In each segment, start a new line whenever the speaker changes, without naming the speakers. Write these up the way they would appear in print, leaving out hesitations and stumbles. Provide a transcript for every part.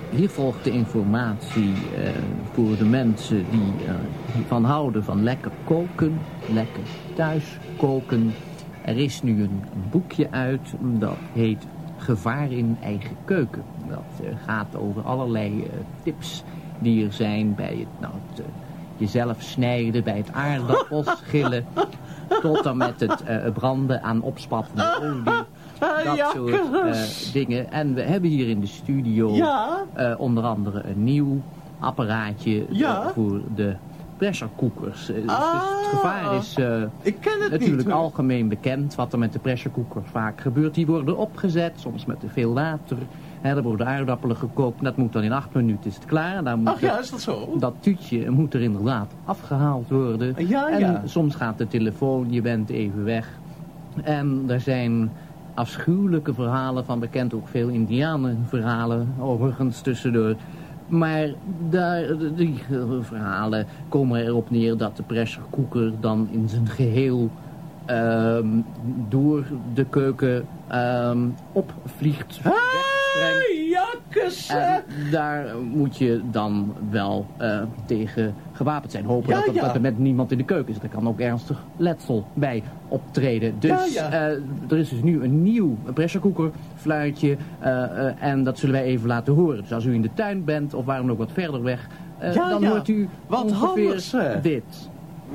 Hier volgt de informatie voor de mensen die van houden van lekker koken, lekker thuis koken. Er is nu een boekje uit, dat heet Gevaar in eigen keuken. Dat gaat over allerlei tips die er zijn bij het jezelf snijden, bij het aardappels schillen, tot en met het branden aan opspattende olie. Dat soort dingen. En we hebben hier in de studio onder andere een nieuw apparaatje voor de pressure cookers. Dus het gevaar is natuurlijk algemeen bekend wat er met de pressure cookers vaak gebeurt. Die worden opgezet, soms met te veel water. Er worden aardappelen gekookt. Dat moet dan in 8 minuten is het klaar. Dan moet
is dat zo?
Dat tuutje moet er inderdaad afgehaald worden. En soms gaat de telefoon, je bent even weg. En er zijn afschuwelijke verhalen van, bekend ook veel indianenverhalen overigens tussendoor. Maar die verhalen komen erop neer dat de pressure cooker dan in zijn geheel door de keuken opvliegt. En daar moet je dan wel tegen gewapend zijn. Hopen dat er met niemand in de keuken is. Er kan ook ernstig letsel bij optreden. Dus er is dus nu een nieuw pressure cooker fluitje. En dat zullen wij even laten horen. Dus als u in de tuin bent of waar dan ook wat verder weg, dan hoort u ongeveer dit.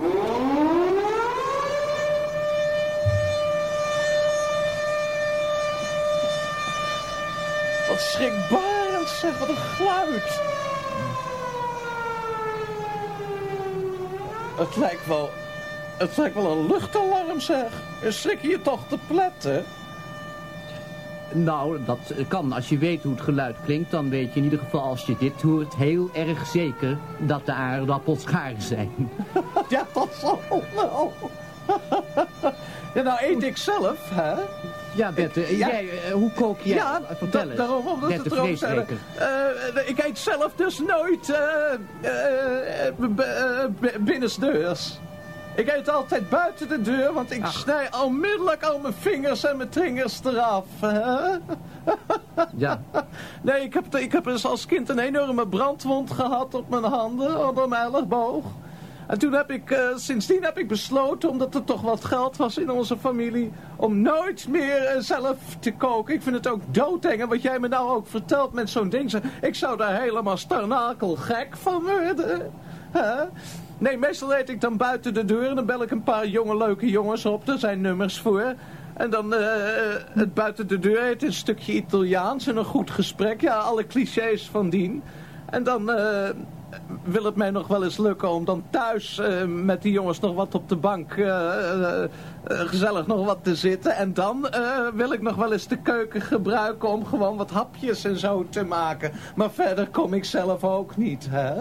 Wat schrikbarend, zeg, wat een geluid. Het lijkt wel een luchtalarm, zeg. Schrik je toch te pletten?
Nou, dat kan. Als je weet hoe het geluid klinkt, dan weet je in ieder geval, als je dit hoort, heel erg zeker dat de aardappels gaar zijn.
Ja, dat zal wel. Ja, nou eet ik zelf, hè?
Ja, Bette, jij, hoe kook jij? Vertel eens.
Daarom, omdat
Bette,
het erom
vleesweker.
Ik eet zelf dus nooit binnensdeurs. Ik eet altijd buiten de deur, want ik snij onmiddellijk al mijn vingers en mijn vingers eraf.
Ja.
Nee, ik heb dus als kind een enorme brandwond gehad op mijn handen, onder mijn elleboog. En toen sindsdien heb ik besloten, omdat er toch wat geld was in onze familie, om nooit meer zelf te koken. Ik vind het ook doodeng. En wat jij me nou ook vertelt met zo'n ding, ik zou daar helemaal starnakel gek van worden. Nee, meestal eet ik dan buiten de deur en dan bel ik een paar jonge leuke jongens op. Daar zijn nummers voor. En dan het buiten de deur eten, een stukje Italiaans en een goed gesprek. Ja, alle clichés van dien. En dan wil het mij nog wel eens lukken om dan thuis met die jongens nog wat op de bank gezellig nog wat te zitten. En dan wil ik nog wel eens de keuken gebruiken om gewoon wat hapjes en zo te maken. Maar verder kom ik zelf ook niet, hè?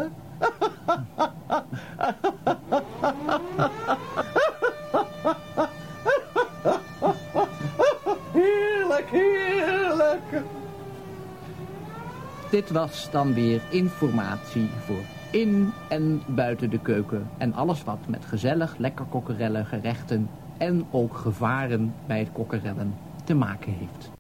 Heerlijk, heerlijk.
Dit was dan weer informatie voor in en buiten de keuken. En alles wat met gezellig, lekker kokkerellen, gerechten en ook gevaren bij het kokkerellen te maken heeft.